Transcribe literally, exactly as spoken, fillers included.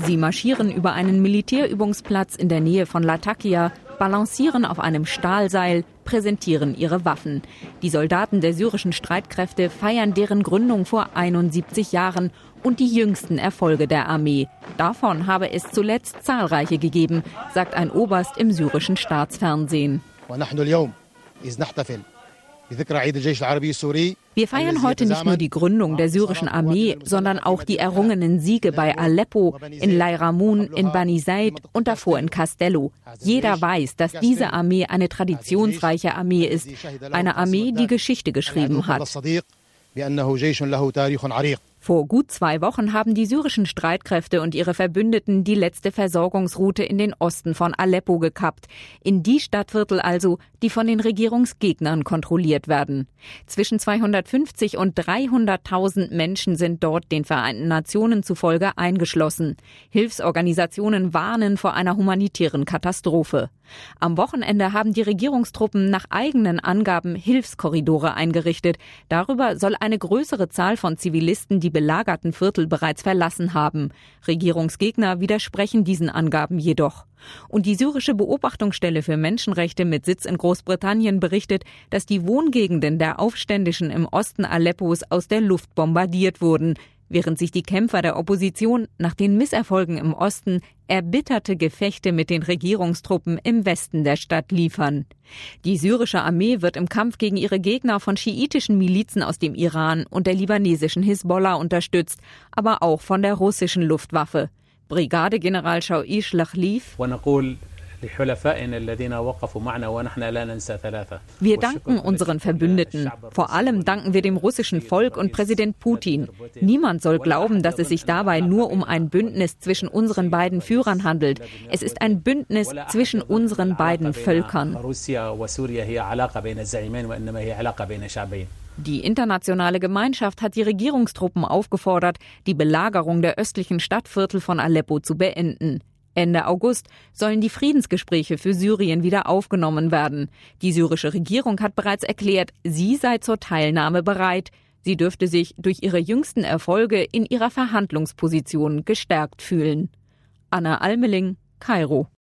Sie marschieren über einen Militärübungsplatz in der Nähe von Latakia, balancieren auf einem Stahlseil, präsentieren ihre Waffen. Die Soldaten der syrischen Streitkräfte feiern deren Gründung vor einundsiebzig Jahren und die jüngsten Erfolge der Armee. Davon habe es zuletzt zahlreiche gegeben, sagt ein Oberst im syrischen Staatsfernsehen. Wir feiern heute nicht nur die Gründung der syrischen Armee, sondern auch die errungenen Siege bei Aleppo, in Lairamun, in Bani Said und davor in Castello. Jeder weiß, dass diese Armee eine traditionsreiche Armee ist, eine Armee, die Geschichte geschrieben hat. Vor gut zwei Wochen haben die syrischen Streitkräfte und ihre Verbündeten die letzte Versorgungsroute in den Osten von Aleppo gekappt. In die Stadtviertel also, die von den Regierungsgegnern kontrolliert werden. Zwischen zweihundertfünfzig und dreihunderttausend Menschen sind dort den Vereinten Nationen zufolge eingeschlossen. Hilfsorganisationen warnen vor einer humanitären Katastrophe. Am Wochenende haben die Regierungstruppen nach eigenen Angaben Hilfskorridore eingerichtet. Darüber soll eine größere Zahl von Zivilisten die belagerten Viertel bereits verlassen haben. Regierungsgegner widersprechen diesen Angaben jedoch. Und die syrische Beobachtungsstelle für Menschenrechte mit Sitz in Großbritannien berichtet, dass die Wohngegenden der Aufständischen im Osten Aleppos aus der Luft bombardiert wurden, während sich die Kämpfer der Opposition nach den Misserfolgen im Osten erbitterte Gefechte mit den Regierungstruppen im Westen der Stadt liefern. Die syrische Armee wird im Kampf gegen ihre Gegner von schiitischen Milizen aus dem Iran und der libanesischen Hisbollah unterstützt, aber auch von der russischen Luftwaffe. Brigadegeneral Shawish Lachliv: Wir danken unseren Verbündeten. Vor allem danken wir dem russischen Volk und Präsident Putin. Niemand soll glauben, dass es sich dabei nur um ein Bündnis zwischen unseren beiden Führern handelt. Es ist ein Bündnis zwischen unseren beiden Völkern. Die internationale Gemeinschaft hat die Regierungstruppen aufgefordert, die Belagerung der östlichen Stadtviertel von Aleppo zu beenden. Ende August sollen die Friedensgespräche für Syrien wieder aufgenommen werden. Die syrische Regierung hat bereits erklärt, sie sei zur Teilnahme bereit. Sie dürfte sich durch ihre jüngsten Erfolge in ihrer Verhandlungsposition gestärkt fühlen. Anna Almeling, Kairo.